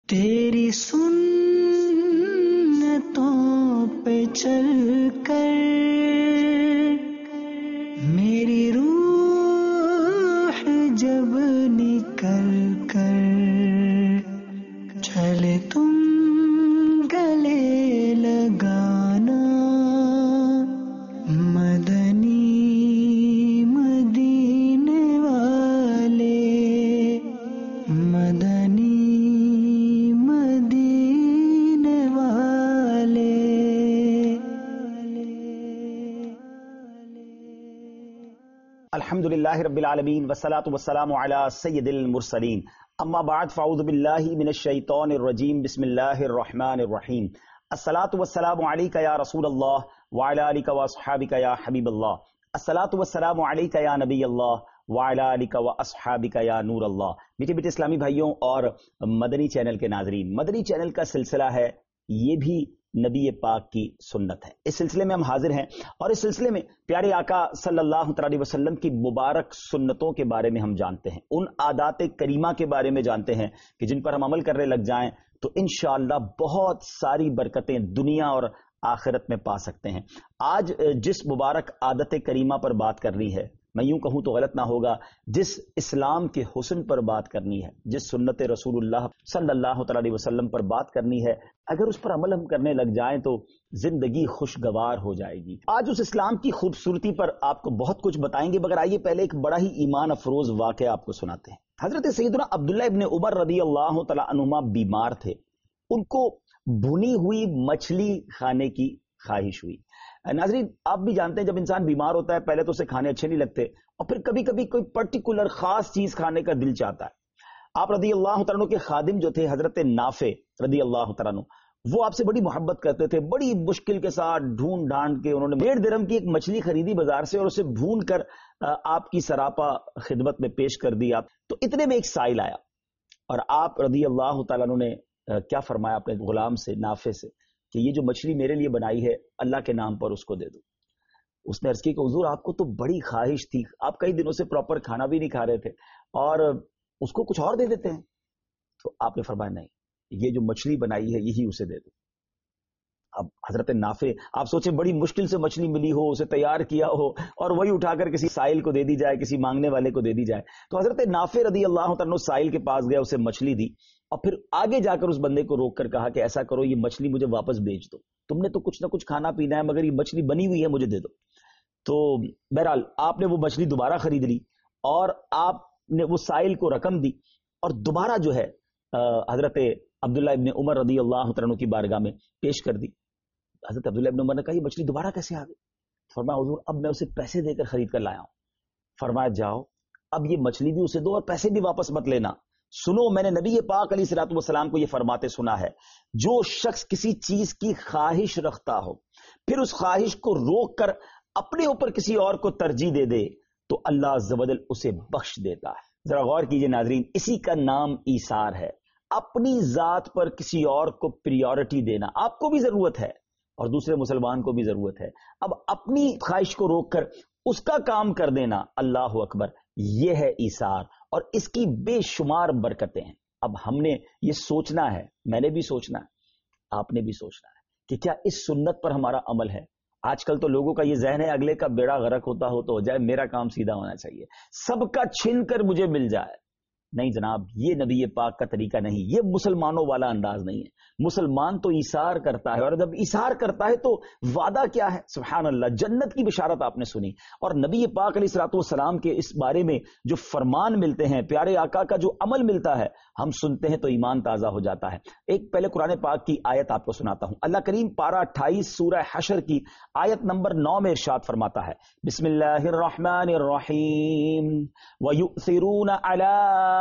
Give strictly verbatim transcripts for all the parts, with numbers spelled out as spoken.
تیری سنتوں پہ چل کر میری روح جب نکل کر چلے تم گلے لگانا مدنی مدینے والے مدنی الحمد للہ رب العالمین والصلاة والسلام علی سید المرسلین اما بعد فاعوذ باللہ من الشیطان الرجیم بسم اللہ الرحمن الرحیم الصلاة والسلام علیک یا رسول اللہ وعلی آلک واصحابک یا حبیب اللہ الصلاة والسلام علیک یا نبی اللہ وعلی آلک واصحابک یا نور اللہ۔ میٹھے میٹھے اسلامی بھائیوں اور مدنی چینل کے ناظرین، مدنی چینل کا سلسلہ ہے یہ بھی نبی پاک کی سنت ہے۔ اس سلسلے میں ہم حاضر ہیں اور اس سلسلے میں پیارے آقا صلی اللہ علیہ وسلم کی مبارک سنتوں کے بارے میں ہم جانتے ہیں، ان عادات کریمہ کے بارے میں جانتے ہیں کہ جن پر ہم عمل کرنے لگ جائیں تو انشاءاللہ بہت ساری برکتیں دنیا اور آخرت میں پا سکتے ہیں۔ آج جس مبارک عادت کریمہ پر بات کرنی ہے، میں یوں کہوں تو غلط نہ ہوگا، جس اسلام کے حسن پر بات کرنی ہے، جس سنت رسول اللہ صلی اللہ علیہ وسلم پر بات کرنی ہے، اگر اس پر عمل ہم کرنے لگ جائیں تو زندگی خوشگوار ہو جائے گی۔ آج اس اسلام کی خوبصورتی پر آپ کو بہت کچھ بتائیں گے، مگر آئیے پہلے ایک بڑا ہی ایمان افروز واقعہ آپ کو سناتے ہیں۔ حضرت سیدنا عبداللہ ابن عمر رضی اللہ تعالی عنہما بیمار تھے، ان کو بھنی ہوئی مچھلی کھانے کی خواہش ہوئی۔ ناظرین، آپ بھی جانتے ہیں جب انسان بیمار ہوتا ہے پہلے تو اسے کھانے اچھے نہیں لگتے اور پھر کبھی کبھی کوئی پرٹیکولر خاص چیز کھانے کا دل چاہتا ہے۔ آپ رضی اللہ تعالیٰ عنہ کے خادم جو تھے حضرت نافع رضی اللہ تعالیٰ عنہ، وہ آپ سے بڑی محبت کرتے تھے، بڑی مشکل کے ساتھ ڈھونڈ ڈھانڈ کے انہوں نے ڈیڑھ درہم کی ایک مچھلی خریدی بازار سے اور اسے بھون کر آپ کی سراپا خدمت میں پیش کر دی۔ آپ تو اتنے میں ایک سائل آیا اور آپ رضی اللہ تعالیٰ عنہ نے کیا فرمایا اپنے غلام سے، نافع سے، کہ یہ جو مچھلی میرے لیے بنائی ہے اللہ کے نام پر اس کو دے دو۔ اس نے عرض کی کہ حضور آپ کو تو بڑی خواہش تھی، آپ کئی دنوں سے پراپر کھانا بھی نہیں کھا رہے تھے اور اس کو کچھ اور دے دیتے ہیں۔ تو آپ نے فرمایا نہیں، یہ جو مچھلی بنائی ہے یہی اسے دے دو۔ اب حضرت نافع، آپ سوچیں بڑی مشکل سے مچھلی ملی ہو، اسے تیار کیا ہو اور وہی اٹھا کر کسی سائل کو دے دی جائے، کسی مانگنے والے کو دے دی جائے۔ تو حضرت نافع رضی اللہ عنہ سائل کے پاس گیا، اسے مچھلی دی اور پھر آگے جا کر اس بندے کو روک کر کہا کہ ایسا کرو، یہ مچھلی مجھے واپس بیچ دو، تم نے تو کچھ نہ کچھ کھانا پینا ہے مگر یہ مچھلی بنی ہوئی ہے مجھے دے دو۔ تو بہرحال آپ نے وہ مچھلی دوبارہ خرید لی اور آپ نے وہ سائل کو رقم دی اور دوبارہ جو ہے حضرت عبداللہ ابن عمر رضی اللہ عنہ کی بارگاہ میں پیش کر دی۔ حضرت عبداللہ ابن عمر نے کہا یہ مچھلی دوبارہ کیسے آ گئی؟ فرمایا حضور اب میں اسے پیسے دے کر خرید کر لایا ہوں۔ فرمایا جاؤ اب یہ مچھلی بھی اسے دو اور پیسے بھی واپس مت لینا۔ سنو، میں نے نبی پاک علیہ الصلوۃ والسلام کو یہ فرماتے سنا ہے، جو شخص کسی چیز کی خواہش رکھتا ہو پھر اس خواہش کو روک کر اپنے اوپر کسی اور کو ترجیح دے دے تو اللہ عز و جل اسے بخش دیتا ہے۔ ذرا غور کیجئے ناظرین، اسی کا نام ایثار ہے، اپنی ذات پر کسی اور کو پریورٹی دینا۔ آپ کو بھی ضرورت ہے اور دوسرے مسلمان کو بھی ضرورت ہے، اب اپنی خواہش کو روک کر اس کا کام کر دینا، اللہ اکبر، یہ ہے ایثار اور اس کی بے شمار برکتیں ہیں۔ اب ہم نے یہ سوچنا ہے، میں نے بھی سوچنا ہے، آپ نے بھی سوچنا ہے کہ کیا اس سنت پر ہمارا عمل ہے؟ آج کل تو لوگوں کا یہ ذہن ہے اگلے کا بیڑا غرق ہوتا ہو تو ہو جائے، میرا کام سیدھا ہونا چاہیے، سب کا چھن کر مجھے مل جائے۔ نہیں جناب، یہ نبی پاک کا طریقہ نہیں، یہ مسلمانوں والا انداز نہیں ہے۔ مسلمان تو ایثار کرتا ہے اور جب ایثار کرتا ہے تو وعدہ کیا ہے؟ سبحان اللہ، جنت کی بشارت آپ نے سنی اور نبی پاک علیہ الصلوۃ والسلام کے اس بارے میں جو فرمان ملتے ہیں، پیارے آقا کا جو عمل ملتا ہے، ہم سنتے ہیں تو ایمان تازہ ہو جاتا ہے۔ ایک پہلے قرآن پاک کی آیت آپ کو سناتا ہوں۔ اللہ کریم پارہ اٹھائیس سورہ حشر کی آیت نمبر نو میں ارشاد فرماتا ہے، بسم اللہ الرحمن الرحیم وَيُؤْثِرُونَ عَلَىٰ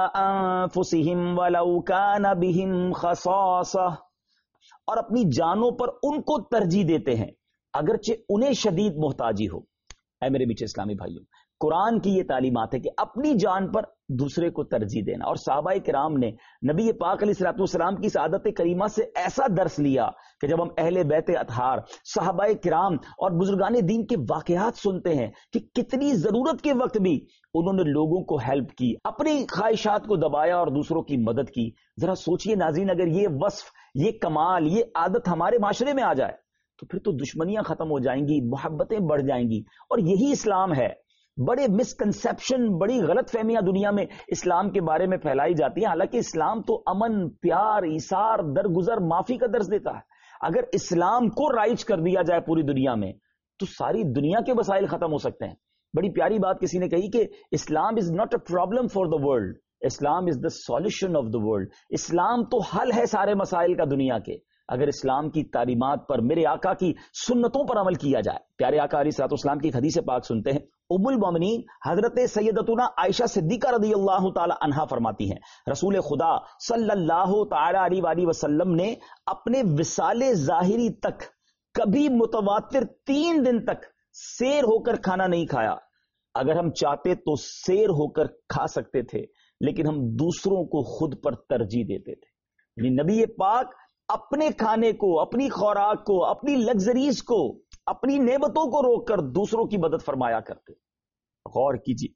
انفسہم ولو کان بہم خصاصہ، اور اپنی جانوں پر ان کو ترجیح دیتے ہیں اگرچہ انہیں شدید محتاجی ہو۔ اے میرے بیچے اسلامی بھائیوں، قرآن کی یہ تعلیمات ہے کہ اپنی جان پر دوسرے کو ترجیح دینا. اور صحابہ کرام نے نبی پاک علیہ الصلوۃ والسلام کی سعادت کریمہ سے ایسا درس لیا کہ جب ہم اہل بیت اطہار، صحابہ کرام اور بزرگان دین کے واقعات سنتے ہیں کہ کتنی ضرورت کے وقت بھی انہوں نے لوگوں کو ہیلپ کی، اپنی خواہشات کو دبایا اور دوسروں کی مدد کی. ذرا سوچئے ناظرین، اگر یہ وصف، یہ کمال، یہ عادت ہمارے معاشرے میں آ جائے تو پھر تو دشمنیاں ختم ہو جائیں گی، محبتیں بڑھ جائیں گی. اور یہی اسلام ہے. بڑے مسکنسیپشن، بڑی غلط فہمیاں دنیا میں اسلام کے بارے میں پھیلائی جاتی ہیں، حالانکہ اسلام تو امن، پیار، ایثار، درگزر، معافی کا درس دیتا ہے. اگر اسلام کو رائج کر دیا جائے پوری دنیا میں تو ساری دنیا کے مسائل ختم ہو سکتے ہیں. بڑی پیاری بات کسی نے کہی کہ Islam is not a problem for the world, Islam is the solution of the world. اسلام تو حل ہے سارے مسائل کا دنیا کے، اگر اسلام کی تعلیمات پر، میرے آقا کی سنتوں پر عمل کیا جائے. پیارے آقا علیہ الصلوۃ والسلام کی ایک حدیث پاک سنتے ہیں. ام المومنین حضرت سیدتنا عائشہ صدیقہ رضی اللہ تعالی عنہا فرماتی ہیں رسول خدا صلی اللہ تعالی علیہ وآلہ وسلم نے اپنے وصال ظاہری تک کبھی متواتر تین دن تک سیر ہو کر کھانا نہیں کھایا. اگر ہم چاہتے تو سیر ہو کر کھا سکتے تھے، لیکن ہم دوسروں کو خود پر ترجیح دیتے تھے. یعنی نبی پاک اپنے کھانے کو، اپنی خوراک کو، اپنی لگژریز کو، اپنی نعمتوں کو روک کر دوسروں کی مدد فرمایا کرتے. غور کیجیے،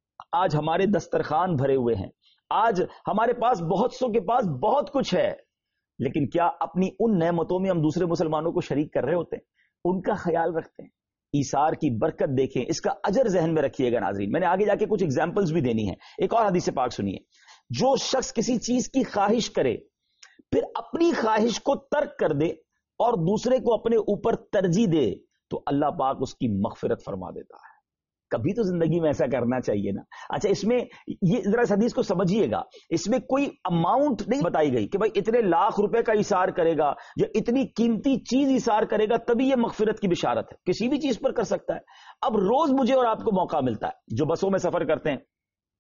آج ہمارے دسترخوان بھرے ہوئے ہیں، آج ہمارے پاس بہت سو کے پاس بہت کچھ ہے، لیکن کیا اپنی ان نعمتوں میں ہم دوسرے مسلمانوں کو شریک کر رہے ہوتے ہیں؟ ان کا خیال رکھتے ہیں؟ ایثار کی برکت دیکھیں، اس کا اجر ذہن میں رکھیے گا ناظرین. میں نے آگے جا کے کچھ ایگزامپلز بھی دینی ہیں. ایک اور حدیث پاک سنیے. جو شخص کسی چیز کی خواہش کرے پھر اپنی خواہش کو ترک کر دے اور دوسرے کو اپنے اوپر ترجیح دے تو اللہ پاک اس کی مغفرت فرما دیتا ہے. کبھی تو زندگی میں ایسا کرنا چاہیے نا. اچھا، اس میں یہ ذرا اس حدیث کو سمجھیے گا، اس میں کوئی اماؤنٹ نہیں بتائی گئی کہ بھائی اتنے لاکھ روپے کا ایثار کرے گا یا اتنی قیمتی چیز ایثار کرے گا تبھی یہ مغفرت کی بشارت ہے. کسی بھی چیز پر کر سکتا ہے. اب روز مجھے اور آپ کو موقع ملتا ہے، جو بسوں میں سفر کرتے ہیں،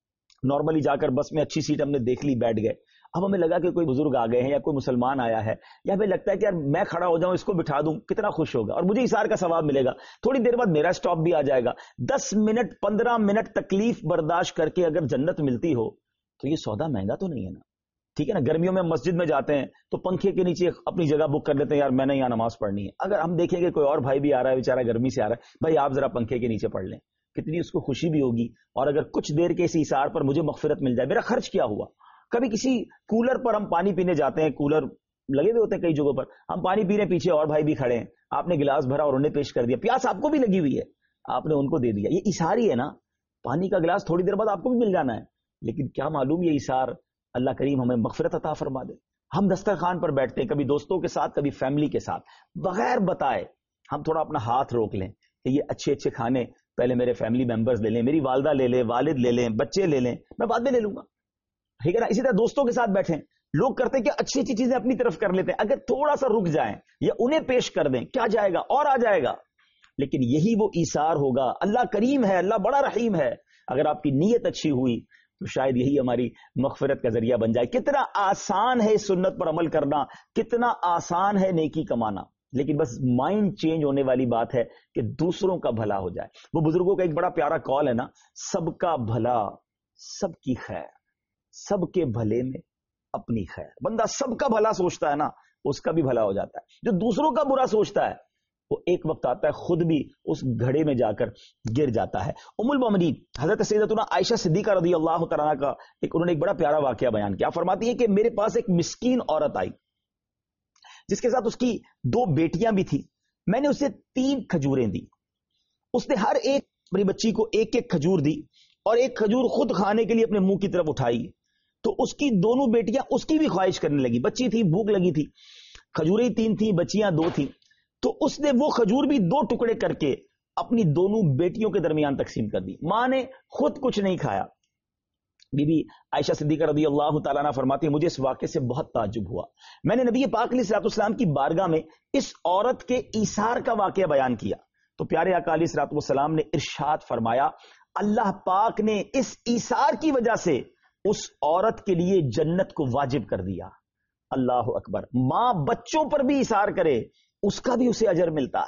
نارملی جا کر بس میں اچھی سیٹ ہم نے دیکھ لی، بیٹھ گئے. اب ہمیں لگا کہ کوئی بزرگ آ گئے ہیں یا کوئی مسلمان آیا ہے، یا ہمیں لگتا ہے کہ یار میں کھڑا ہو جاؤں، اس کو بٹھا دوں، کتنا خوش ہوگا اور مجھے ایثار کا ثواب ملے گا. تھوڑی دیر بعد میرا سٹاپ بھی آ جائے گا. دس منٹ پندرہ منٹ تکلیف برداشت کر کے اگر جنت ملتی ہو تو یہ سودا مہنگا تو نہیں ہے نا. ٹھیک ہے نا. گرمیوں میں مسجد میں جاتے ہیں تو پنکھے کے نیچے اپنی جگہ بک کر لیتے ہیں، یار میں نے یہاں نماز پڑھنی ہے. اگر ہم دیکھیں کہ کوئی اور بھائی بھی آ رہا ہے، بیچارہ گرمی سے آ رہا ہے، بھائی آپ ذرا پنکھے کے نیچے پڑھ لیں، کتنی اس کو خوشی بھی ہوگی. اور اگر کچھ دیر کے اس ایثار پر مجھے مغفرت مل جائے، میرا خرچ کیا ہوا. کبھی کسی کولر پر ہم پانی پینے جاتے ہیں، کولر لگے ہوئے ہوتے ہیں کئی جگہوں پر، ہم پانی پی رہے ہیں، پیچھے اور بھائی بھی کھڑے ہیں، آپ نے گلاس بھرا اور انہیں پیش کر دیا، پیاس آپ کو بھی لگی ہوئی ہے، آپ نے ان کو دے دیا. یہ ایثار ہی ہے نا. پانی کا گلاس تھوڑی دیر بعد آپ کو بھی مل جانا ہے، لیکن کیا معلوم یہ ایثار اللہ کریم ہمیں مغفرت عطا فرما دے. ہم دسترخوان پر بیٹھتے ہیں، کبھی دوستوں کے ساتھ، کبھی فیملی کے ساتھ، بغیر بتائے ہم تھوڑا اپنا ہاتھ روک لیں کہ یہ اچھے اچھے کھانے پہلے میرے فیملی ممبرز لے لیں، میری والدہ لے لیں، والد لے لیں، بچے لے لیں، میں بعد میں لے لوں گا. ٹھیک ہے نا. اسی طرح دوستوں کے ساتھ بیٹھیں، لوگ کرتے کہ اچھی اچھی چیزیں اپنی طرف کر لیتے ہیں، اگر تھوڑا سا رک جائیں یا انہیں پیش کر دیں، کیا جائے گا اور آ جائے گا. لیکن یہی وہ ایثار ہوگا. اللہ کریم ہے، اللہ بڑا رحیم ہے. اگر آپ کی نیت اچھی ہوئی تو شاید یہی ہماری مغفرت کا ذریعہ بن جائے. کتنا آسان ہے سنت پر عمل کرنا، کتنا آسان ہے نیکی کمانا. لیکن بس مائنڈ چینج ہونے والی بات ہے کہ دوسروں کا بھلا ہو جائے. وہ بزرگوں کا ایک بڑا پیارا کال ہے نا، سب کا بھلا سب کی خیر، سب کے بھلے میں اپنی خیر. بندہ سب کا بھلا سوچتا ہے نا، اس کا بھی بھلا ہو جاتا ہے. جو دوسروں کا برا سوچتا ہے وہ ایک وقت آتا ہے خود بھی اس گھڑے میں جا کر گر جاتا ہے. ام المومنین حضرت سیدتنا عائشہ صدیقہ رضی اللہ تعالیٰ کا ایک انہوں نے ایک بڑا پیارا واقعہ بیان کیا. فرماتی ہے کہ میرے پاس ایک مسکین عورت آئی جس کے ساتھ اس کی دو بیٹیاں بھی تھی. میں نے اسے تین کھجوریں دی. اس نے ہر ایک اپنی بچی کو ایک ایک کھجور دی اور ایک کھجور خود کھانے کے لیے اپنے منہ کی طرف اٹھائی. تو اس کی دونوں بیٹیاں اس کی بھی خواہش کرنے لگی. بچی تھی، بھوک لگی تھی، کھجوریں تین تھیں، بچیاں دو تھیں. تو اس نے وہ کھجور بھی دو ٹکڑے کر کے اپنی دونوں بیٹیوں کے درمیان تقسیم کر دی. ماں نے خود کچھ نہیں کھایا. بی بی عائشہ صدیقہ رضی اللہ تعالیٰ عنہ فرماتی ہے مجھے اس واقعے سے بہت تعجب ہوا. میں نے نبی پاک علیہ الصلوۃ والسلام کی بارگاہ میں اس عورت کے ایثار کا واقعہ بیان کیا تو پیارے آقا علیہ الصلوۃ والسلام نے ارشاد فرمایا اللہ پاک نے اس ایثار کی وجہ سے اس عورت کے لیے جنت کو واجب کر دیا. اللہ اکبر. ماں بچوں پر بھی ایثار کرے اس کا بھی اسے اجر ملتا ہے.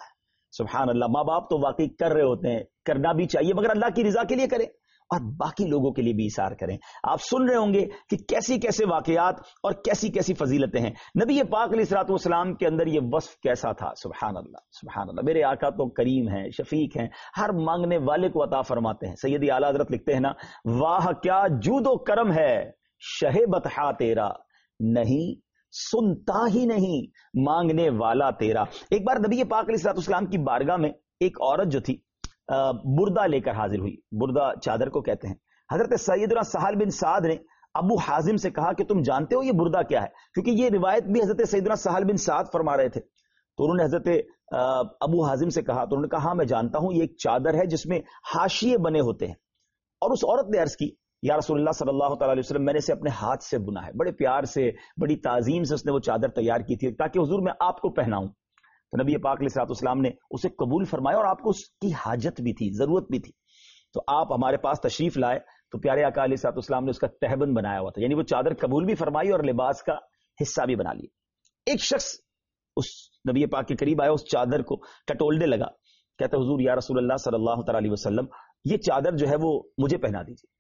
سبحان اللہ. ماں باپ تو واقعی کر رہے ہوتے ہیں, کرنا بھی چاہیے, مگر اللہ کی رضا کے لیے کریں اور باقی لوگوں کے لیے بھی ایثار کریں. آپ سن رہے ہوں گے کہ کیسی کیسے واقعات اور کیسی کیسی فضیلتیں ہیں. نبی پاک علیہ الصلوۃ والسلام کے اندر یہ وصف کیسا تھا. سبحان اللہ سبحان اللہ. میرے آقا تو کریم ہیں, شفیق ہیں, ہر مانگنے والے کو عطا فرماتے ہیں. سیدی اعلیٰ حضرت لکھتے ہیں نا, واہ کیا جود و کرم ہے شہ بطحا تیرا, نہیں سنتا ہی نہیں مانگنے والا تیرا. ایک بار نبی پاک علیہ الصلوۃ والسلام کی بارگاہ میں ایک عورت جو تھی بردہ لے کر حاضر ہوئی. بردہ چادر کو کہتے ہیں. حضرت سیدنا سہل بن سعد نے ابو حازم سے کہا کہ تم جانتے ہو یہ بردہ کیا ہے, کیونکہ یہ روایت بھی حضرت سیدنا سہل بن سعد فرما رہے تھے. تو انہوں نے حضرت ابو حازم سے کہا, تو انہوں نے کہا ہاں میں جانتا ہوں, یہ ایک چادر ہے جس میں حاشیے بنے ہوتے ہیں. اور اس عورت نے عرض کی, یا رسول اللہ صلی اللہ تعالی علیہ وسلم, میں نے اسے اپنے ہاتھ سے بنا ہے. بڑے پیار سے, بڑی تعظیم سے اس نے وہ چادر تیار کی تھی تاکہ حضور میں آپ کو پہناؤں. تو نبی پاک علیہ الصلوۃ والسلام نے اسے قبول فرمایا, اور آپ کو اس کی حاجت بھی تھی, ضرورت بھی تھی. تو آپ ہمارے پاس تشریف لائے تو پیارے آقا علیہ الصلوۃ والسلام نے اس کا تہبند بنایا ہوا تھا, یعنی وہ چادر قبول بھی فرمائی اور لباس کا حصہ بھی بنا لیا. ایک شخص اس نبی پاک کے قریب آیا, اس چادر کو ٹٹولنے لگا, کہتا حضور یا رسول اللہ صلی اللہ تعالی علیہ وسلم, یہ چادر جو ہے وہ مجھے پہنا دیجیے.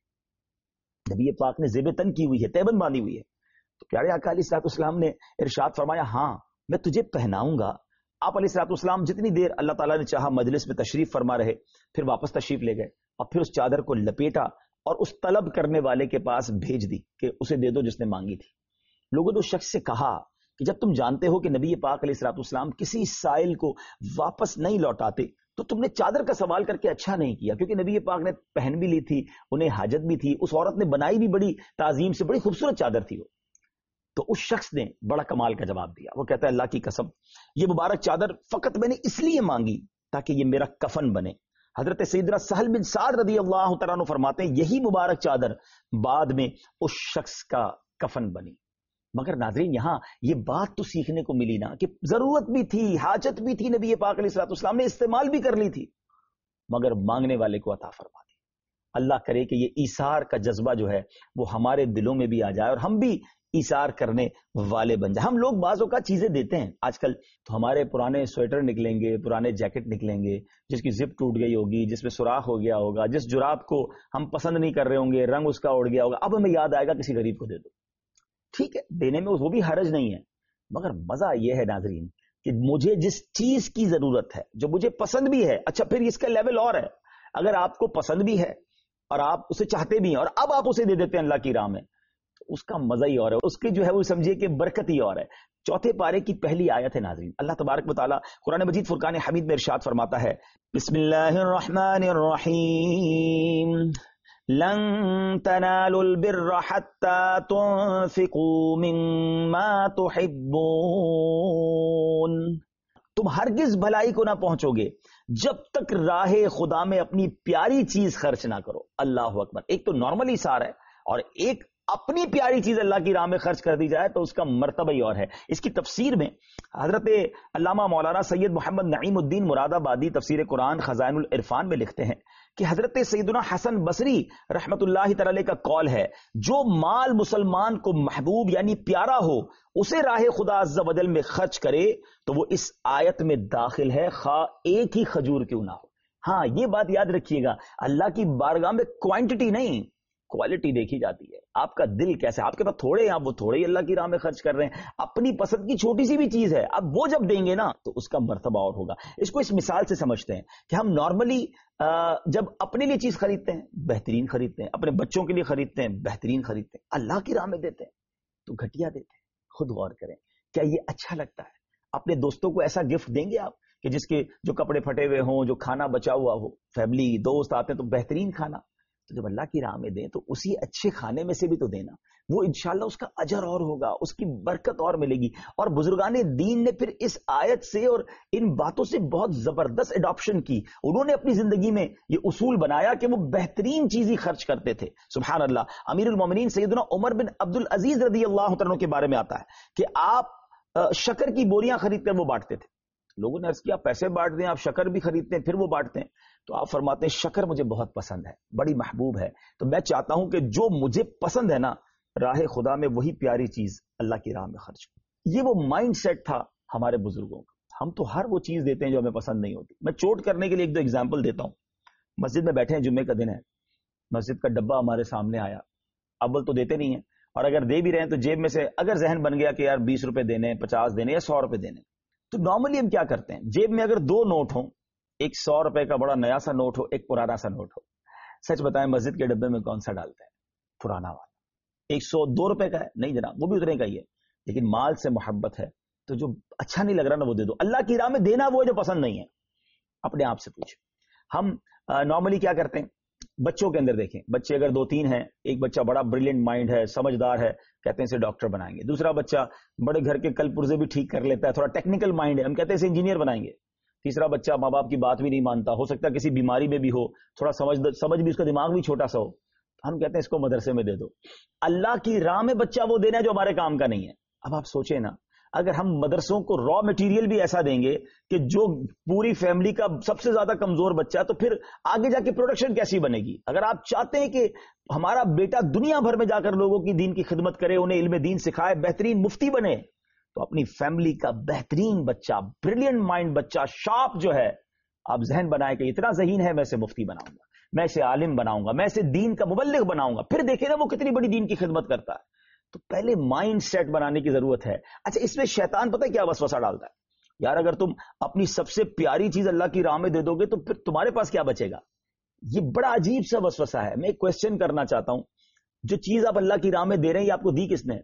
نبی پاک نے زیب تن کی ہوئی ہے, تہبند باندھی ہوئی ہے. تو پیارے آقا علیہ الصلوۃ والسلام نے ارشاد فرمایا, ہاں میں تجھے پہناؤں گا. آپ علیہ الصلوۃ والسلام جتنی دیر اللہ تعالیٰ نے چاہا مجلس میں تشریف فرما رہے, پھر واپس تشریف لے گئے اور پھر اس چادر کو لپیٹا اور اس طلب کرنے والے کے پاس بھیج دی کہ اسے دے دو جس نے مانگی تھی. لوگوں نے اس شخص سے کہا کہ جب تم جانتے ہو کہ نبی پاک علیہ الصلوۃ والسلام کسی سائل کو واپس نہیں لوٹاتے, تو تم نے چادر کا سوال کر کے اچھا نہیں کیا, کیونکہ نبی پاک نے پہن بھی لی تھی, انہیں حاجت بھی تھی, اس عورت نے بنائی بھی بڑی تعظیم سے, بڑی خوبصورت چادر تھی وہ. تو اس شخص نے بڑا کمال کا جواب دیا. وہ کہتا ہے اللہ کی قسم, یہ مبارک چادر فقط میں نے اس لیے مانگی تاکہ یہ میرا کفن بنے. حضرت سیدنا سہل بن سعد رضی اللہ تعالیٰ عنہ فرماتے ہیں یہی مبارک چادر بعد میں اس شخص کا کفن بنی. مگر ناظرین یہاں یہ بات تو سیکھنے کو ملی نا کہ ضرورت بھی تھی, حاجت بھی تھی, نبی پاک علیہ الصلوۃ والسلام نے استعمال بھی کر لی تھی, مگر مانگنے والے کو عطا فرما دی. اللہ کرے کہ یہ ایثار کا جذبہ جو ہے وہ ہمارے دلوں میں بھی آ جائے اور ہم بھی ایثار کرنے والے بن جائیں. ہم لوگ بعض اوقات چیزیں دیتے ہیں, آج کل تو ہمارے پرانے سویٹر نکلیں گے, پرانے جیکٹ نکلیں گے جس کی زپ ٹوٹ گئی ہوگی, جس میں سوراخ ہو گیا ہوگا, جس جراب کو ہم پسند نہیں کر رہے ہوں گے, رنگ اس کا اڑ گیا ہوگا, اب ہمیں یاد آئے گا کسی غریب کو دے دو. ٹھیک ہے, دینے میں وہ بھی حرج نہیں ہے, مگر مزہ یہ ہے ناظرین کہ مجھے جس چیز کی ضرورت ہے, جو مجھے پسند بھی ہے, اچھا پھر اس کا لیول اور ہے, اگر آپ کو پسند بھی ہے اور آپ اسے چاہتے بھی ہیں اور اب آپ اسے دے دیتے ہیں اللہ کی راہ میں, تو اس کا مزہ ہی اور ہے, اس کی جو ہے وہ سمجھیے کہ برکت ہی اور ہے. چوتھے پارے کی پہلی آیت ہے ناظرین, اللہ تبارک و تعالیٰ قرآن مجید فرقان حمید میں ارشاد فرماتا ہے, بسم اللہ الرحمن الرحیم, لن تنالوا البر حتى تنفقوا مما تحبون, تم ہرگز بھلائی کو نہ پہنچو گے جب تک راہ خدا میں اپنی پیاری چیز خرچ نہ کرو. اللہ اکبر. ایک تو نارمل ایثار ہے اور ایک اپنی پیاری چیز اللہ کی راہ میں خرچ کر دی جائے تو اس کا مرتبہ ہی اور ہے. اس کی تفسیر میں حضرت علامہ مولانا سید محمد نعیم الدین مراد آبادی تفسیر قرآن خزائن العرفان میں لکھتے ہیں کہ حضرت سیدنا حسن بصری رحمت اللہ تعالی کا قول ہے, جو مال مسلمان کو محبوب یعنی پیارا ہو اسے راہ خدا عز و جل میں خرچ کرے تو وہ اس آیت میں داخل ہے, خواہ ایک ہی کھجور کیوں نہ ہو. ہاں یہ بات یاد رکھیے گا, اللہ کی بارگاہ میں کوانٹٹی نہیں کوالٹی دیکھی جاتی ہے. آپ کا دل کیسے, آپ کے پاس تھوڑے ہیں, آپ وہ تھوڑے ہی اللہ کی راہ میں خرچ کر رہے ہیں, اپنی پسند کی چھوٹی سی بھی چیز ہے, اب وہ جب دیں گے نا تو اس کا مرتبہ اور ہوگا. اس کو اس مثال سے سمجھتے ہیں کہ ہم نارملی جب اپنے لیے چیز خریدتے ہیں بہترین خریدتے ہیں, اپنے بچوں کے لیے خریدتے ہیں بہترین خریدتے ہیں, اللہ کی راہ میں دیتے ہیں تو گھٹیا دیتے ہیں. خود غور کریں, کیا یہ اچھا لگتا ہے؟ اپنے دوستوں کو ایسا گفٹ دیں گے آپ کہ جس کے جو کپڑے پھٹے ہوئے ہوں, جو کھانا بچا ہوا ہو, فیملی دوست آتے ہیں تو بہترین کھانا, تو جب اللہ کی راہ میں دیں تو اسی اچھے کھانے میں سے بھی تو دینا, وہ انشاءاللہ اس کا اجر اور ہوگا, اس کی برکت اور ملے گی. اور بزرگان دین نے پھر اس آیت سے اور ان باتوں سے بہت زبردست اڈاپشن کی. انہوں نے اپنی زندگی میں یہ اصول بنایا کہ وہ بہترین چیز ہی خرچ کرتے تھے. سبحان اللہ. امیر المومنین سیدنا عمر بن عبد العزیز رضی اللہ عنہ کے بارے میں آتا ہے کہ آپ شکر کی بوریاں خرید کر وہ بانٹتے تھے. لوگوں نے عرض کیا پیسے بانٹ دیں, آپ شکر بھی خریدتے ہیں پھر وہ بانٹتے ہیں؟ تو آپ فرماتے ہیں شکر مجھے بہت پسند ہے, بڑی محبوب ہے, تو میں چاہتا ہوں کہ جو مجھے پسند ہے نا راہ خدا میں وہی پیاری چیز اللہ کی راہ میں خرچ ہو. یہ وہ مائنڈ سیٹ تھا ہمارے بزرگوں کا. ہم تو ہر وہ چیز دیتے ہیں جو ہمیں پسند نہیں ہوتی. میں چوٹ کرنے کے لیے ایک دو ایگزامپل دیتا ہوں. مسجد میں بیٹھے ہیں, جمعے کا دن ہے, مسجد کا ڈبہ ہمارے سامنے آیا. اول تو دیتے نہیں ہیں, اور اگر دے بھی رہے ہیں تو جیب میں سے اگر ذہن بن گیا کہ یار بیس روپے دینے, پچاس دینے یا سو روپے دینے, تو نارملی ہم کیا کرتے ہیں, جیب میں اگر دو نوٹ ہوں, ایک سو روپے کا بڑا نیا سا نوٹ ہو, ایک پرانا سا نوٹ ہو, سچ بتائیں مسجد کے ڈبے میں کون سا ڈالتے ہیں؟ پرانا والا. ایک سو دو روپے کا ہے, نہیں جناب وہ بھی اتنے کا ہی ہے, لیکن مال سے محبت ہے تو جو اچھا نہیں لگ رہا نا وہ دے دو. اللہ کی راہ میں دینا وہ جو پسند نہیں ہے. اپنے آپ سے پوچھ. ہم نارملی کیا کرتے ہیں, بچوں کے اندر دیکھیں, بچے اگر دو تین ہیں, ایک بچہ بڑا بریلینٹ مائنڈ ہے, سمجھدار ہے, کہتے ہیں اسے ڈاکٹر بنائیں گے. دوسرا بچہ بڑے گھر کے کل پرزے بھی ٹھیک کر لیتا ہے, تھوڑا ٹیکنیکل مائنڈ ہے, ہم کہتے ہیں اسے انجینئر بنائیں گے. تیسرا بچہ ماں باپ کی بات بھی نہیں مانتا, ہو سکتا ہے کسی بیماری میں بھی ہو, تھوڑا سمجھ سمجھ بھی اس کا دماغ بھی چھوٹا سا ہو, ہم کہتے ہیں اس کو مدرسے میں دے دو. اللہ کی راہ میں بچہ وہ دینا ہے جو ہمارے کام کا نہیں ہے. اب آپ سوچیں نا, اگر ہم مدرسوں کو را مٹیریل بھی ایسا دیں گے کہ جو پوری فیملی کا سب سے زیادہ کمزور بچہ ہے, تو پھر آگے جا کے پروڈکشن کیسی بنے گی؟ اگر آپ چاہتے ہیں کہ ہمارا بیٹا دنیا بھر میں جا کر لوگوں کی دین کی خدمت کرے, انہیں علم دین سکھائے, بہترین مفتی بنے, تو اپنی فیملی کا بہترین بچہ, بریلینٹ مائنڈ بچہ, شارپ جو ہے, آپ ذہن بنائے کہ اتنا ذہین ہے, میں اسے مفتی بناؤں گا, میں اسے عالم بناؤں گا, میں اسے دین کا مبلغ بناؤں گا. پھر دیکھیں نا وہ کتنی بڑی دین کی خدمت کرتا ہے. تو پہلے مائنڈ سیٹ بنانے کی ضرورت ہے. اچھا, اس میں شیطان پتہ ہے کیا وسوسہ ڈالتا ہے؟ یار اگر تم اپنی سب سے پیاری چیز اللہ کی راہ میں دے دو گے تو پھر تمہارے پاس کیا بچے گا؟ یہ بڑا عجیب سا وسوسہ ہے. میں ایک کوشچن کرنا چاہتا ہوں, جو چیز آپ اللہ کی راہ میں دے رہے ہیں یہ آپ کو دی کس نے؟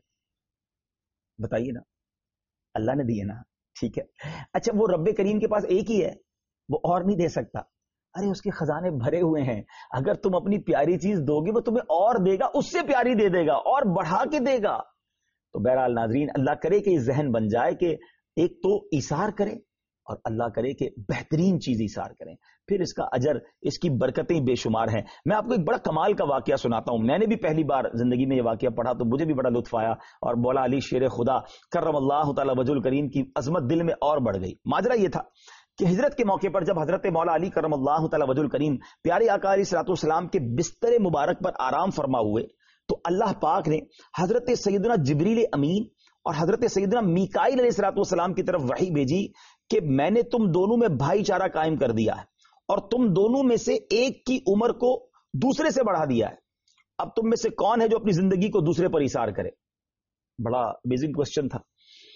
بتائیے نا. اللہ نے دی ہے نا, ٹھیک ہے. اچھا, وہ رب کریم کے پاس ایک ہی ہے, وہ اور نہیں دے سکتا. ارے اس کے خزانے بھرے ہوئے ہیں. اگر تم اپنی پیاری چیز دو گے وہ تمہیں اور دے گا, اس سے پیاری دے دے گا, اور بڑھا کے دے گا. تو بہرحال ناظرین, اللہ کرے کہ یہ ذہن بن جائے کہ ایک تو ایثار کریں, اور اللہ کرے کہ بہترین چیز ایثار کریں, پھر اس کا اجر, اس کی برکتیں بے شمار ہیں. میں آپ کو ایک بڑا کمال کا واقعہ سناتا ہوں. میں نے بھی پہلی بار زندگی میں یہ واقعہ پڑھا تو مجھے بھی بڑا لطف آیا, اور مولا علی شیر خدا کرم اللہ تعالی وجہ الکریم کی عظمت دل میں اور بڑھ گئی. ماجرا یہ تھا کہ ہجرت کے موقع پر جب حضرت مولا علی کرم اللہ تعالی وجہ الکریم پیارے آقا علیہ الصلوۃ والسلام کے بستر مبارک پر آرام فرما ہوئے, تو اللہ پاک نے حضرت سیدنا جبریل امین اور حضرت سیدنا میکائیل علیہ الصلوۃ والسلام کی طرف وحی بھیجی کہ میں نے تم دونوں میں بھائی چارہ قائم کر دیا ہے, اور تم دونوں میں سے ایک کی عمر کو دوسرے سے بڑھا دیا ہے. اب تم میں سے کون ہے جو اپنی زندگی کو دوسرے پر ایثار کرے؟ بڑا بیزک کوشچن تھا.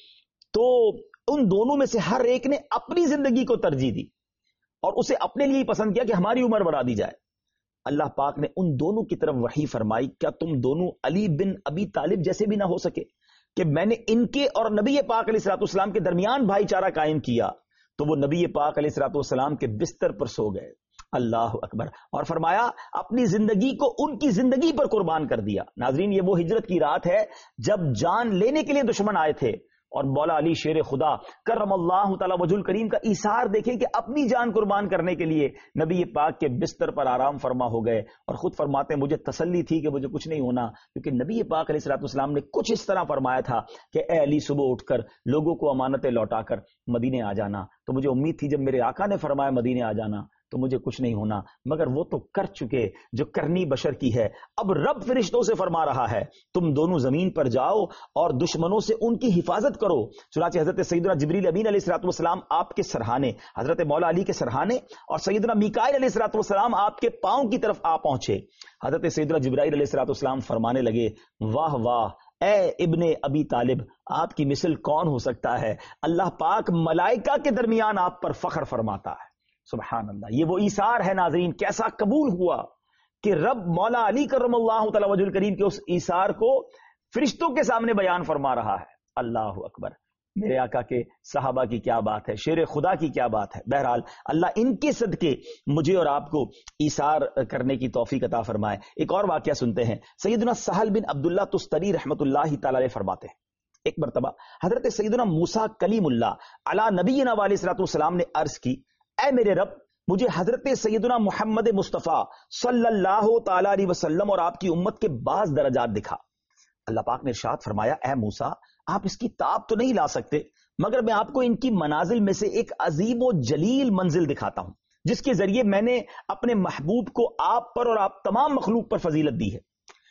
تو ان دونوں میں سے ہر ایک نے اپنی زندگی کو ترجیح دی, اور اسے اپنے لیے پسند کیا کہ ہماری عمر بڑھا دی جائے. اللہ پاک نے ان دونوں کی طرف وحی فرمائی, کیا تم دونوں علی بن ابی طالب جیسے بھی نہ ہو سکے کہ میں نے ان کے اور نبی پاک علیہ الصلوۃ والسلام کے درمیان بھائی چارہ قائم کیا؟ تو وہ نبی پاک علیہ الصلوۃ والسلام کے بستر پر سو گئے. اللہ اکبر. اور فرمایا اپنی زندگی کو ان کی زندگی پر قربان کر دیا. ناظرین, یہ وہ ہجرت کی رات ہے جب جان لینے کے لیے دشمن آئے تھے, اور مولا علی شیر خدا کرم اللہ تعالی وجہ الکریم کا ایثار دیکھیں کہ اپنی جان قربان کرنے کے لیے نبی پاک کے بستر پر آرام فرما ہو گئے. اور خود فرماتے ہیں مجھے تسلی تھی کہ مجھے کچھ نہیں ہونا, کیونکہ نبی پاک علیہ الصلوۃ والسلام نے کچھ اس طرح فرمایا تھا کہ اے علی صبح اٹھ کر لوگوں کو امانتیں لوٹا کر مدینے آ جانا. تو مجھے امید تھی جب میرے آقا نے فرمایا مدینے آ جانا تو مجھے کچھ نہیں ہونا, مگر وہ تو کر چکے جو کرنی بشر کی ہے. اب رب فرشتوں سے فرما رہا ہے تم دونوں زمین پر جاؤ اور دشمنوں سے ان کی حفاظت کرو. چنانچہ حضرت سیدنا جبریل امین علیہ الصلوۃ والسلام آپ کے سرہانے, حضرت مولا علی کے سرہانے, اور سیدنا میکائیل علیہ الصلوۃ والسلام آپ کے پاؤں کی طرف آ پہنچے. حضرت سیدنا جبرائیل علیہ الصلوۃ والسلام فرمانے لگے, واہ واہ اے ابن ابی طالب, آپ کی مثل کون ہو سکتا ہے؟ اللہ پاک ملائکہ کے درمیان آپ پر فخر فرماتا ہے. سبحان اللہ. یہ وہ ایثار ہے ناظرین, کیسا قبول ہوا کہ رب مولا علی کرم اللہ تعالی وجہ الکریم کے اس ایثار کو فرشتوں کے سامنے بیان فرما رہا ہے. اللہ اکبر. میرے آقا کے صحابہ کی کیا بات ہے, شیر خدا کی کیا بات ہے. بہرحال اللہ ان کے صدقے مجھے اور آپ کو ایثار کرنے کی توفیق عطا فرمائے. ایک اور واقعہ سنتے ہیں. سیدنا سہل بن عبداللہ تستری رحمت اللہ تعالی علیہ فرماتے ہیں, ایک مرتبہ حضرت سیدنا موسیٰ کلیم اللہ علی نبینا علیہ الصلوۃ والسلام نے عرض کی, اے میرے رب مجھے حضرت سیدنا محمد مصطفیٰ صلی اللہ تعالی علیہ وسلم اور آپ کی امت کے بعض درجات دکھا. اللہ پاک نے ارشاد فرمایا, اے موسیٰ آپ اس کی تاب تو نہیں لا سکتے, مگر میں آپ کو ان کی منازل میں سے ایک عظیم و جلیل منزل دکھاتا ہوں جس کے ذریعے میں نے اپنے محبوب کو آپ پر اور آپ تمام مخلوق پر فضیلت دی ہے.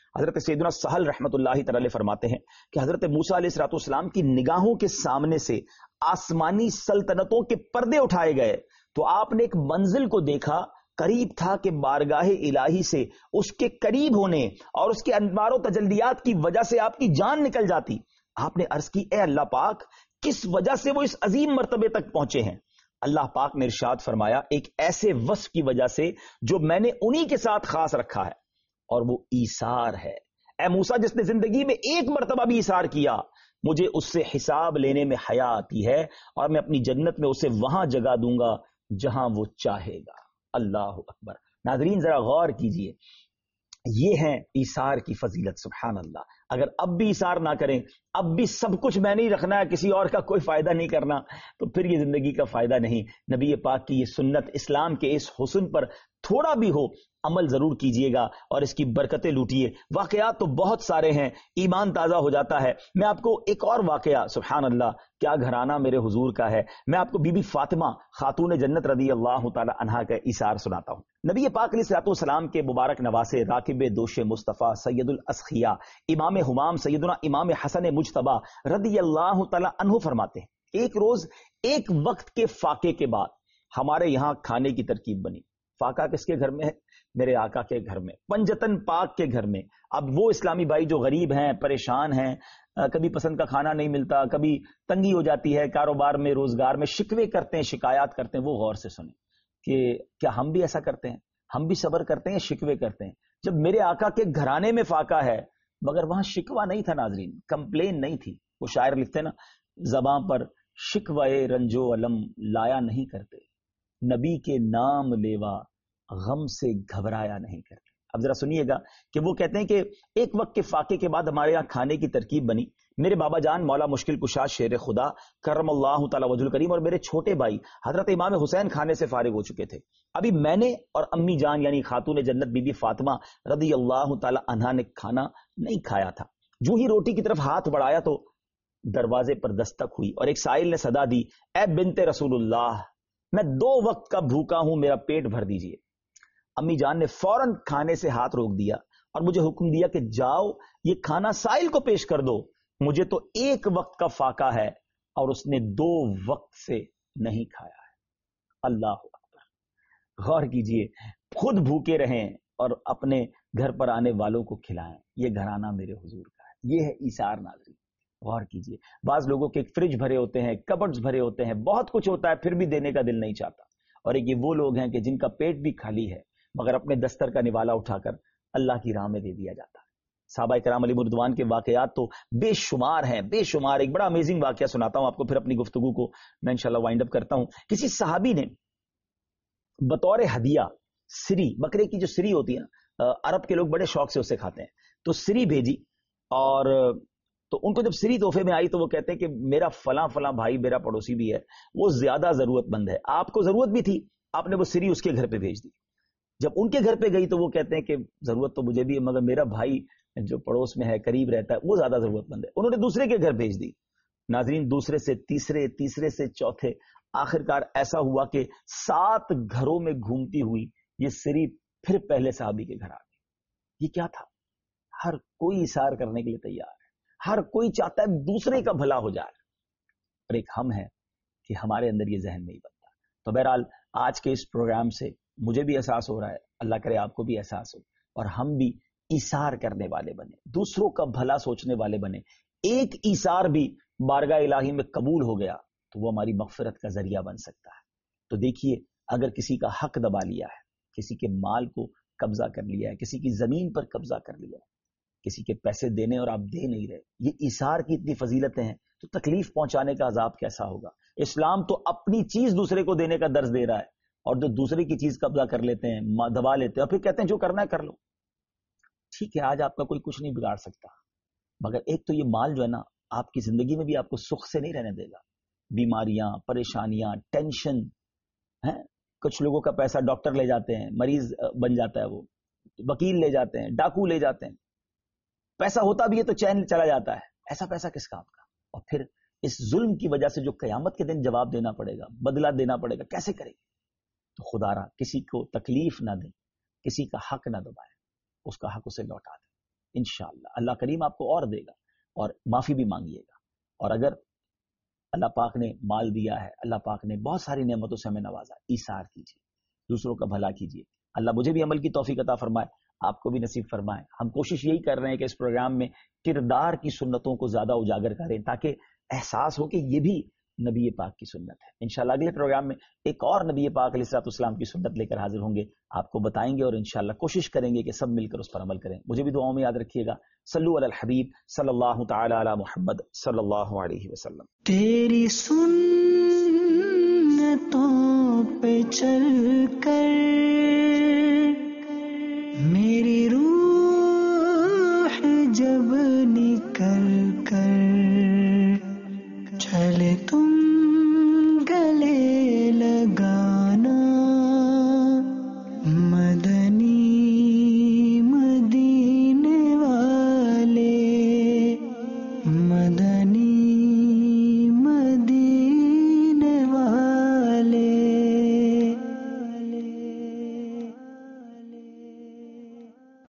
حضرت سیدنا سہل رحمت اللہ تعالی علیہ فرماتے ہیں کہ حضرت موسیٰ علیہ الصلوۃ والسلام کی نگاہوں کے سامنے سے آسمانی سلطنتوں کے پردے اٹھائے گئے تو آپ نے ایک منزل کو دیکھا، قریب تھا کہ بارگاہ الہی سے اس کے قریب ہونے اور اس کے انوار و تجلیات کی وجہ سے آپ کی جان نکل جاتی۔ آپ نے عرض کی اے اللہ پاک، کس وجہ سے وہ اس عظیم مرتبے تک پہنچے ہیں؟ اللہ پاک نے ارشاد فرمایا ایک ایسے وصف کی وجہ سے جو میں نے انہی کے ساتھ خاص رکھا ہے، اور وہ ایثار ہے۔ اے موسیٰ، جس نے زندگی میں ایک مرتبہ بھی ایثار کیا، مجھے اس سے حساب لینے میں حیا آتی ہے، اور میں اپنی جنت میں اسے وہاں جگہ دوں گا جہاں وہ چاہے گا۔ اللہ اکبر۔ ناظرین ذرا غور کیجئے، یہ ہے ایثار کی فضیلت، سبحان اللہ۔ اگر اب بھی ایثار نہ کریں، اب بھی سب کچھ میں نہیں رکھنا ہے، کسی اور کا کوئی فائدہ نہیں کرنا، تو پھر یہ زندگی کا فائدہ نہیں۔ نبی پاک کی یہ سنت، اسلام کے اس حسن پر تھوڑا بھی ہو عمل ضرور کیجئے گا اور اس کی برکتیں لوٹیے۔ واقعات تو بہت سارے ہیں، ایمان تازہ ہو جاتا ہے۔ میں آپ کو ایک اور واقعہ، سبحان اللہ کیا گھرانہ میرے حضور کا ہے، میں آپ کو بی بی فاطمہ خاتون جنت رضی اللہ تعالی عنہا کا ایثار سناتا ہوں۔ نبی پاک علیہ الصلوۃ والسلام کے مبارک نواسے، راکب دوش مصطفیٰ، سید الاسخیاء، امام حمام سیدنا امام حسن مجتبی رضی اللہ تعالی عنہ فرماتے ہیں ایک روز ایک وقت کے فاقے کے بعد ہمارے یہاں کھانے کی ترکیب بنی۔ فاقہ کس کے گھر میں ہے؟ میرے آقا کے گھر میں، پنجتن پاک کے گھر میں۔ اب وہ اسلامی بھائی جو غریب ہیں، پریشان ہیں، کبھی پسند کا کھانا نہیں ملتا، کبھی تنگی ہو جاتی ہے کاروبار میں، روزگار میں، شکوے کرتے ہیں، شکایات کرتے ہیں، وہ غور سے سنیں کہ کیا ہم بھی ایسا کرتے ہیں؟ ہم بھی صبر کرتے ہیں، شکوے کرتے ہیں؟ جب میرے آقا کے گھرانے میں فاقہ ہے، مگر وہاں شکوہ نہیں تھا ناظرین، کمپلین نہیں تھی۔ وہ شاعر لکھتے نا، زباں پر شکوائے رنجو علم لایا نہیں کرتے، نبی کے نام لیوا غم سے گھبرایا نہیں کرتے۔ اب ذرا سنیے گا کہ وہ کہتے ہیں کہ ایک وقت کے فاقے کے بعد ہمارے یہاں کھانے کی ترکیب بنی۔ میرے بابا جان مولا مشکل کشا شیر خدا کرم اللہ تعالی وجہ الکریم اور میرے چھوٹے بھائی حضرت امام حسین کھانے سے فارغ ہو چکے تھے۔ ابھی میں نے اور امی جان یعنی خاتون جنت بی بی فاطمہ رضی اللہ تعالی عنہا نے کھانا نہیں کھایا تھا۔ جو ہی روٹی کی طرف ہاتھ بڑھایا تو دروازے پر دستک ہوئی اور ایک سائل نے صدا دی، اے بنت رسول اللہ، میں دو وقت کا بھوکا ہوں، میرا پیٹ بھر دیجئے۔ امی جان نے فوراً کھانے سے ہاتھ روک دیا اور مجھے حکم دیا کہ جاؤ یہ کھانا سائل کو پیش کر دو، مجھے تو ایک وقت کا فاقہ ہے اور اس نے دو وقت سے نہیں کھایا ہے۔ اللہ اکبر۔ غور کیجئے، خود بھوکے رہیں اور اپنے گھر پر آنے والوں کو کھلائیں، یہ گھرانہ میرے حضور کا ہے، یہ ہے ایثار ناظرین۔ غور کیجئے، بعض لوگوں کے فریج بھرے ہوتے ہیں، کبرڈز بھرے ہوتے ہیں، بہت کچھ ہوتا ہے، پھر بھی دینے کا دل نہیں چاہتا، اور ایک یہ وہ لوگ ہیں کہ جن کا پیٹ بھی خالی ہے مگر اپنے دستر کا نوالا اٹھا کر اللہ کی راہ میں دے دیا جاتا ہے۔ صحابہ کرام علیہ رضوان کے واقعات تو بے شمار ہیں، بے شمار۔ ایک بڑا امیزنگ واقعہ سناتا ہوں آپ کو، پھر اپنی گفتگو کو میں انشاءاللہ وائنڈ اپ کرتا ہوں۔ کسی صحابی نے بطور ہدیہ سری، بکرے کی جو سری ہوتی ہے نا، عرب کے لوگ بڑے شوق سے اسے کھاتے ہیں، تو سری بھیجی، اور تو ان کو جب سری تحفے میں آئی تو وہ کہتے ہیں کہ میرا فلاں فلاں بھائی میرا پڑوسی بھی ہے، وہ زیادہ ضرورت مند ہے، آپ کو ضرورت بھی تھی، آپ نے وہ سری اس کے گھر پہ بھیج دی۔ جب ان کے گھر پہ گئی تو وہ کہتے ہیں کہ ضرورت تو مجھے بھی ہے مگر میرا بھائی جو پڑوس میں ہے، قریب رہتا ہے، وہ زیادہ ضرورت مند ہے۔ انہوں نے دوسرے کے گھر بھیج دی۔ ناظرین دوسرے سے تیسرے، تیسرے سے چوتھے، آخرکار ایسا ہوا کہ سات گھروں میں گھومتی ہوئی یہ سری پھر پہلے صحابی کے گھر آ گئی۔ یہ کیا تھا؟ ہر کوئی اثار کرنے کے لیے تیار ہے، ہر کوئی چاہتا ہے دوسرے کا بھلا ہو جائے، اور ایک ہم ہے کہ ہمارے اندر یہ ذہن نہیں بنتا۔ تو بہرحال آج کے اس پروگرام سے مجھے بھی احساس ہو رہا ہے، اللہ کرے آپ کو بھی احساس ہو، اور ہم بھی ایثار کرنے والے بنے، دوسروں کا بھلا سوچنے والے بنے۔ ایک ایثار بھی بارگاہ الہی میں قبول ہو گیا تو وہ ہماری مغفرت کا ذریعہ بن سکتا ہے۔ تو دیکھیے، اگر کسی کا حق دبا لیا ہے، کسی کے مال کو قبضہ کر لیا ہے، کسی کی زمین پر قبضہ کر لیا ہے، کسی کے پیسے دینے اور آپ دے نہیں رہے، یہ ایثار کی اتنی فضیلتیں ہیں، تو تکلیف پہنچانے کا عذاب کیسا ہوگا؟ اسلام تو اپنی چیز دوسرے کو دینے کا درس دے رہا ہے، اور جو دوسرے کی چیز قبضہ کر لیتے ہیں، دبا لیتے ہیں، اور پھر کہتے ہیں جو کرنا ہے کر لو۔ ٹھیک ہے، آج آپ کا کوئی کچھ نہیں بگاڑ سکتا، مگر ایک تو یہ مال جو ہے نا، آپ کی زندگی میں بھی آپ کو سکھ سے نہیں رہنے دے گا۔ بیماریاں، پریشانیاں، ٹینشن ہیں، کچھ لوگوں کا پیسہ ڈاکٹر لے جاتے ہیں، مریض بن جاتا ہے، وہ وکیل لے جاتے ہیں، ڈاکو لے جاتے ہیں، پیسہ ہوتا بھی ہے تو چین چلا جاتا ہے، ایسا پیسہ کس کام کا؟ اور پھر اس ظلم کی وجہ سے جو قیامت کے دن جواب دینا پڑے گا، بدلہ دینا پڑے گا، کیسے کرے گا؟ تو خدا را کسی کو تکلیف نہ دیں، کسی کا حق نہ دبائیں، اس کا حق اسے لوٹا دیں۔ انشاءاللہ اللہ کریم آپ کو اور دے گا، اور معافی بھی مانگیے گا. اور اگر اللہ پاک نے مال دیا ہے، اللہ پاک نے بہت ساری نعمتوں سے ہمیں نوازا، ایثار کیجیے، دوسروں کا بھلا کیجیے. اللہ مجھے بھی عمل کی توفیق عطا فرمائے، آپ کو بھی نصیب فرمائے. ہم کوشش یہی کر رہے ہیں کہ اس پروگرام میں کردار کی سنتوں کو زیادہ اجاگر کریں تاکہ احساس ہو کہ یہ بھی نبی پاک کی سنت ہے. انشاءاللہ اگلے پروگرام میں ایک اور نبی پاک علیہ الصلوۃ والسلام کی سنت لے کر حاضر ہوں گے، آپ کو بتائیں گے، اور انشاءاللہ کوشش کریں گے کہ سب مل کر اس پر عمل کریں. مجھے بھی دعاؤں میں یاد رکھیے گا. صلو علی الحبیب صلی اللہ تعالی علی محمد صلی اللہ علیہ وسلم. تیری سنتوں پہ چل کر